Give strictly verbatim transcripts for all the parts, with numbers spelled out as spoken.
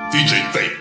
ди джей Tape.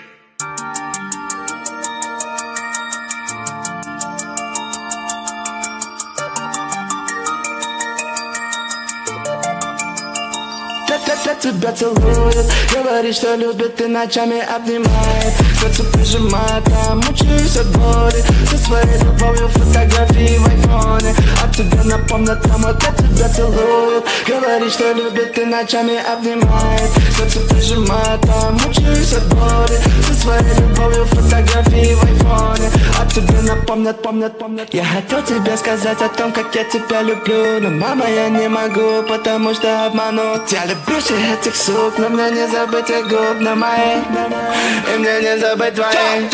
Для тебя целует, говорит, что любит и ночами обнимает, сердце прижимает, а мучаюсь от боли. Со своей любовью фотографии в айфоне, а тебе напомнят, мама, для тебя целует, говорит, что любит и ночами обнимает, сердце прижимает, а мучаюсь от боли. Со своей любовью фотографии в айфоне, а тебе напомнят, помнят, помнят. Я хотел тебе сказать о том, как я тебя люблю, но, мама, я не могу, потому что обманут. Я люблю всех этих сук, но мне не забыть их губ на моих, и мне не забыть твоих.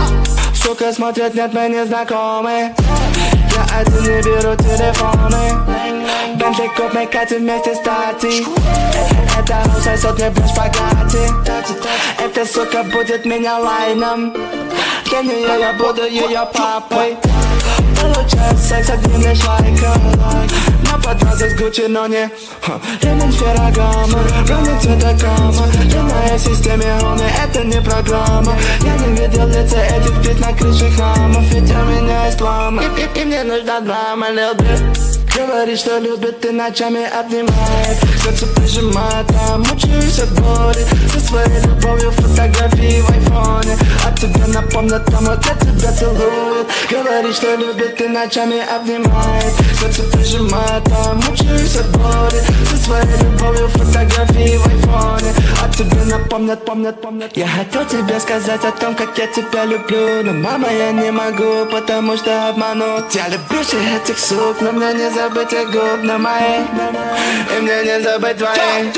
Сука смотрят, нет, мы не знакомы. Я один не беру телефоны. Бентли куп, мы катим вместе стати. Это русая сотня плюс шпагати. Эта сука будет меня лайном. Для нее я буду ее папой. Получаю секс одним лишь лайком. На подвозах с Гуччи, но не ремень Феррагамо, ровный цвета кама. В моей системе он, это не программа. Я не видел лица этих птиц на крыше храмов, ведь у меня есть плама. И, и, и мне нужна драма, Lil Bitch. Говорит, что любит и ночами обнимает, сердце прижимает, а мучаюсь от боли. Со своей любовью фотографии в айфоне, а тебе напомнят, там вот я тебя целует. Говорит, что любит и ночами обнимает, сердце прижимает, а мучаюсь от боли. Со своей любовью фотографии в айфоне, а тебе напомнят, помнят, помнят. Я хотел тебе сказать о том, как я тебя люблю, но, мама, я не могу, потому что обманут. Я люблю всех этих сук, но мне не забыть их губ на моих, и мне не забыть твоих.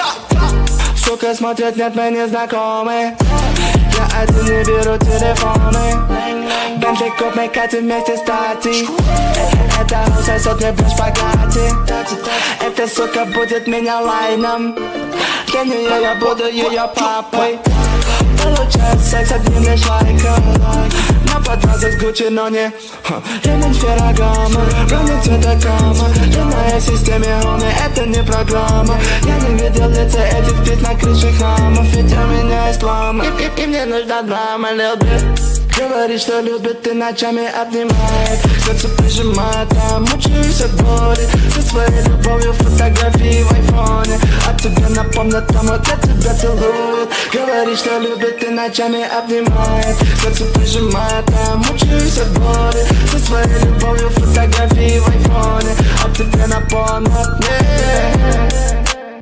Сука смотрят, нет, мы не знакомы. Я один не беру телефоны. Бентли куп, мы катим вместе стати. Это русая сотня плюс шпагати. Эта сука будет меня лайном. Для нее я буду ее папой. Получаю секс одним лишь лайком. На подвозах с Гуччи, но не ремень Феррагамо, ровный цвета кама. В моей системе он, это не программа. Я не видел лица этих птиц на крыше храмов, ведь у меня есть плама. И, и, и мне нужна драма, Lil Bitch. Говорит, что любит и ночами обнимает, сердце прижимает, а мучаюсь от боли. Со своей любовью фотографии в айфоне, а тебе напомнят, там вот я тебя целует. Говорит, что любит и ночами обнимает, сердце прижимает, а мучаюсь от боли. Со своей любовью фотографии в айфоне, а тебе напомнят,